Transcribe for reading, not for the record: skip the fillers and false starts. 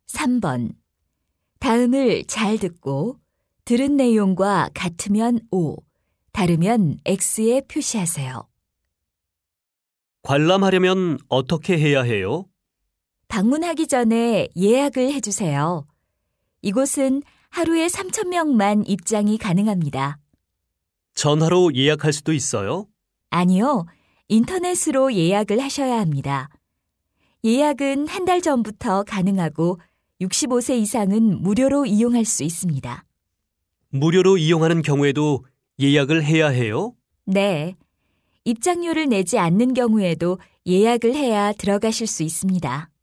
3번. 다음을 잘 듣고 들은 내용과 같으면 O, 다르면 X에 표시하세요. 관람하려면 어떻게 해야 해요? 방문하기 전에 예약을 해주세요. 이곳은 하루에 3,000명만 입장이 가능합니다. 전화로 예약할 수도 있어요? 아니요, 인터넷으로 예약을 하셔야 합니다. 예약은 한 달 전부터 가능하고 65세 이상은 무료로 이용할 수 있습니다. 무료로 이용하는 경우에도 예약을 해야 해요? 네, 입장료를 내지 않는 경우에도 예약을 해야 들어가실 수 있습니다.